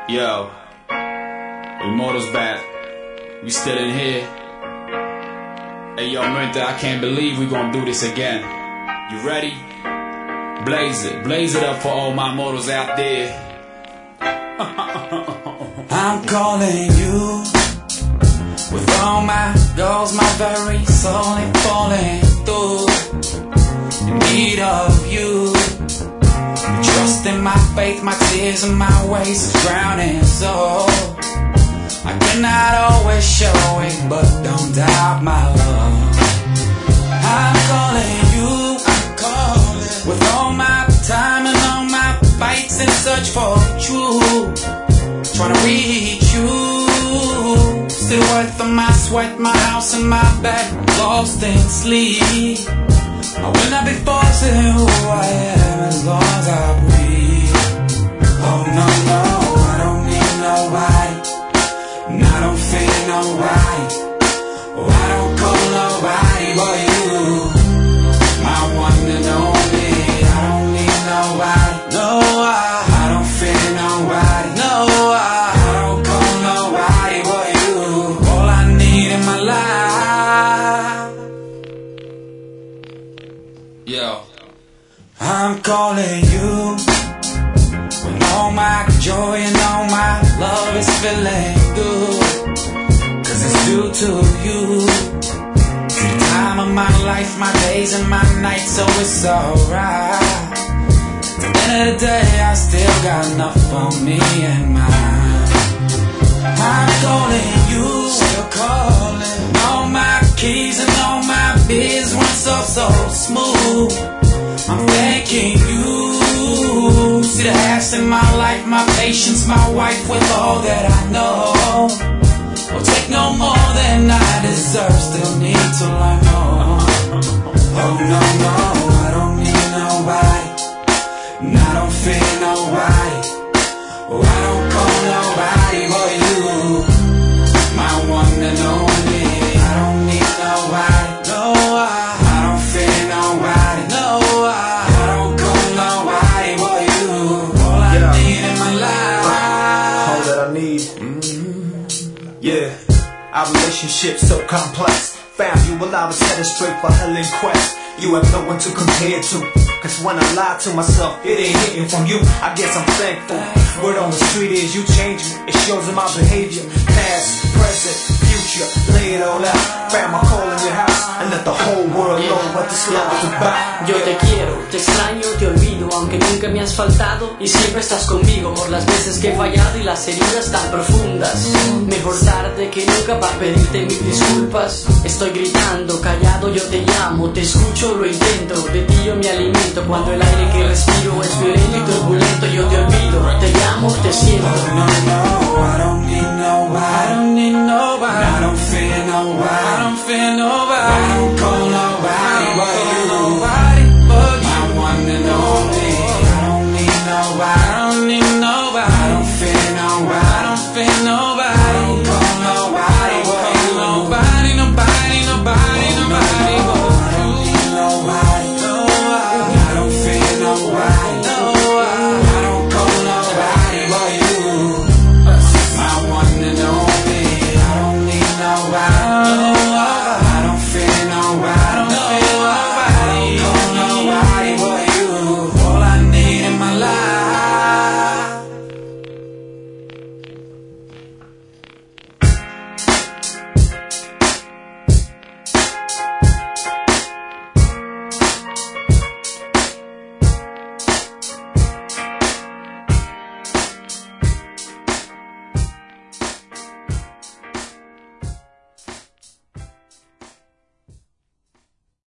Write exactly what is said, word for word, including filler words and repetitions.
Yo, Immortals back. We still in here. Hey yo, Mente, I can't believe we gonna do this again. You ready? Blaze it, blaze it up for all my mortals out there. I'm calling you with all my goals, my very soul ain't falling through. In need of you, trust in my faith, my tears and my ways is drowning. So I cannot always show it, but don't doubt my love. I'm calling you, I'm calling with all my time and all my fights in search for truth. Trying to reach you, still worth of my sweat, my house and my bed, lost in sleep. I will not be forced to who I am as long as I breathe. Oh no, no, I don't need nobody, and I don't feel nobody. Oh, I don't call nobody but you, my one and only. I don't need nobody, no, I, I don't feel nobody, no, I, I don't call nobody but you. All I need in my life. Yo, I'm calling you when all my joy and all my love is feeling good, cause it's due to you. See the time of my life, my days and my nights, so it's alright. At the end of the day, I still got enough for me and mine. I'm calling you, still calling. All my keys and all my biz went so, so smooth. I'm thanking you. See the halves in my life, my patience, my wife with all that I know. Won't take no more than I deserve, still need to learn more. Oh no, no, I don't need nobody, and I don't fear nobody. Oh, I don't call nobody but you, my one and only. I don't need nobody, no, I, I don't fear nobody, no, I, I don't call nobody but you. All I Yeah. need in my life, All that I need. mm-hmm. Yeah, our relationship so complex. Found you while I was headed straight for hell and quest. You have no one to compare to, cause when I lie to myself, it ain't hitting from you. I guess I'm thankful. Word on the street is you change me. It shows in my behavior, past, present, future. Lay it all out. Found my call in your house and let the whole world know what this love is about. Yo te quiero, te extraño, te olvido, aunque nunca me has faltado y siempre estás conmigo por las veces que he fallado y las heridas tan profundas. Mejor tarde que nunca para pedirte mis disculpas. Estoy gritando, callado, yo te llamo, te escucho, lo intento, de ti yo me alimento. Cuando el aire que respiro es violento y turbulento, yo te olvido, te llamo, te siento. Oh no, no, I don't need nobody, I don't need nobody, I don't fear nobody, I don't fear nobody, I don't call